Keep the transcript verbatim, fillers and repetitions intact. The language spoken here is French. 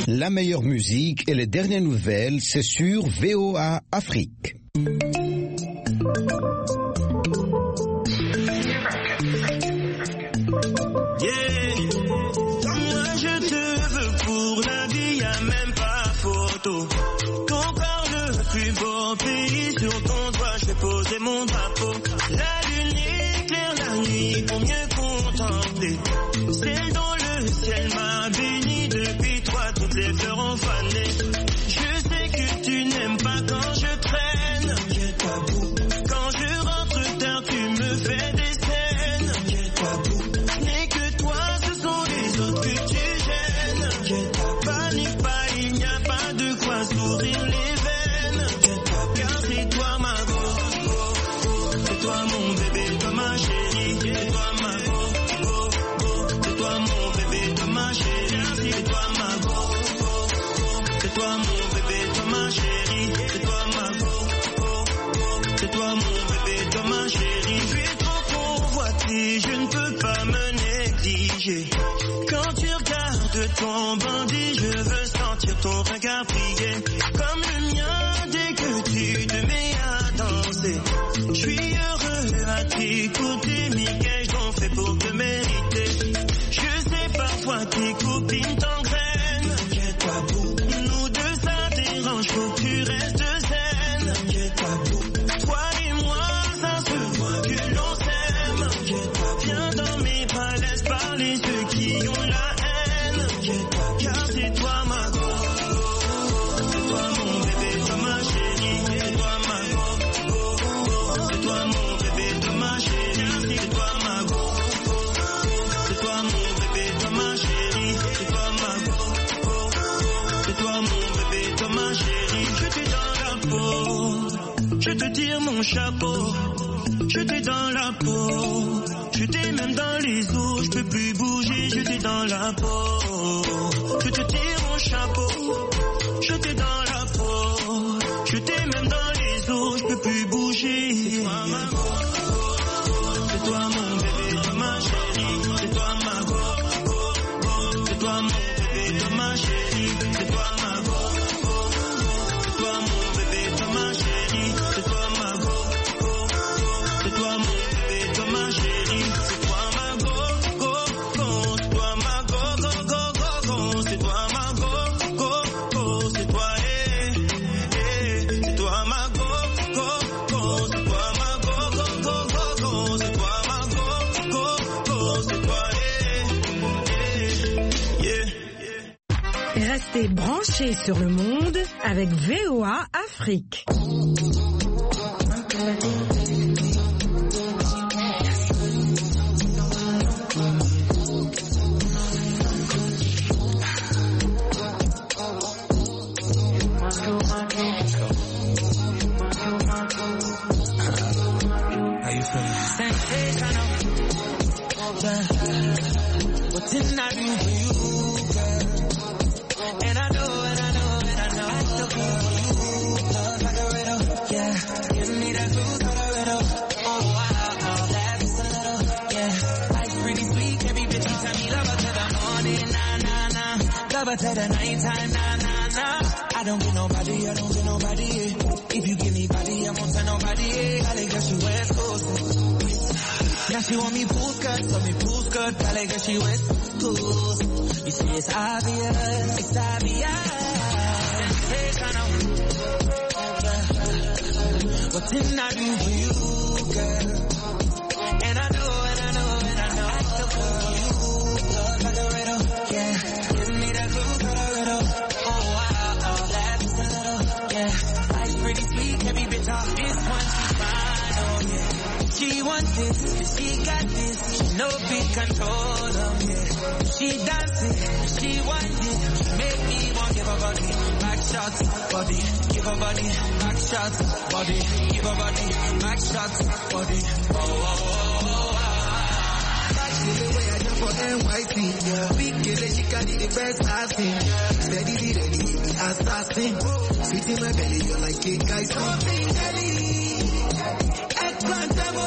La meilleure musique et les dernières nouvelles, c'est sur V O A Afrique. Poser mon drapeau, la lune éclaire la nuit pour mieux contempler. Celle dans le ciel m'a béni, depuis toi toutes les fleurs ont fané. Je sais que tu n'aimes pas quand je traîne, quand je rentre tard tu me fais des scènes. Ce n'est que toi, ce sont les autres que tu gênes. Panique pas, il n'y a pas de quoi sourire les veines, car c'est toi ma c'est toi mon bébé, toi ma chérie, c'est toi ma go, go, go, c'est toi mon bébé, toi ma chérie, c'est toi ma go, go, go, c'est toi mon bébé, toi ma chérie, c'est toi ma go, go, go, c'est toi mon bébé, toi ma chérie. Je suis trop convoité, je ne peux pas me négliger. Quand tu regardes ton bandit, je veux sentir ton regard briller comme le mien dès que tu te mets à danser. Je suis heureux à t'écouter, mais qu'ai-je donc fait pour te mériter? Je sais parfois tes copines t'engrainent. Nous deux ça dérange, faut que tu restes zen. Toi et moi, ça se voit que l'on s'aime. Viens dans mes bras, laisse parler ceux qui ont la haine. Car c'est toi ma go, c'est toi mon bébé, toi ma chérie, c'est toi ma go. C'est toi mon bébé, toi ma chérie, c'est toi ma go, c'est toi mon bébé, toi ma chérie, c'est toi ma go, c'est toi mon bébé, toi ma chérie. Je t'ai dans la peau, je te tire mon chapeau, je t'ai dans la peau, je t'ai même dans les os, je peux plus bouger, je t'ai dans la peau, je te tire mon chapeau, je t'ai dans la peau, je t'ai même dans les os, je peux plus bouger. C'est toi ma go, c'est toi mon bébé, toi ma chérie, c'est toi ma go, c'est toi mon bébé, toi ma chérie, c'est toi ma go, c'est toi mon bébé, toi ma chérie, c'est toi ma go, c'est toi mon bébé, toi ma chérie, c'est toi ma go, go, go, c'est toi ma go, go, go, go, go, c'est toi ma go, go, go, c'est toi, eh, eh, c'est toi ma go, go, go, c'est toi ma go, go, go, go, go, c'est toi ma go, go, go, c'est toi, eh, eh, yeah. Restez branchés sur le monde avec V O A Afrique. What didn't I do for you, girl? And I know, and I know, and I know I still care for you. Love like a riddle, yeah. Give me that blues like a riddle. Oh wow, oh, that's a little, yeah. Life's pretty sweet, every bitch you tell me love her till the morning, nah, nah, nah. Love her till the nighttime, nah, nah, nah. I don't get nobody, I don't get nobody, yeah. If you give me body, I won't tell nobody, yeah. I like that she West Coast. Now she want me pool skirt, so me pool skirt, I like that she West Coast. You see it's obvious, it's obvious. Sensational. What didn't I do for you, girl? And I know, and I know, and I know I still care for you. Love like a riddle, yeah. Give me that clue, got a riddle. Oh wow, oh that's a little, yeah. Life's pretty sweet, every bitch off this one, she's fine, oh yeah. She wants this, she got this, she no big controller, yeah. She dancing, she wants it, make me want give her body, back shots, body, give her body, back shots, body, give her body, back shots, body, oh, oh, oh, oh, oh. Back to the way I jump for N Y C, yeah. Big girl, she carry the best I've seen, steady, ready, the assassin, sweet in my belly, you're like a guy, something jelly, eggplant,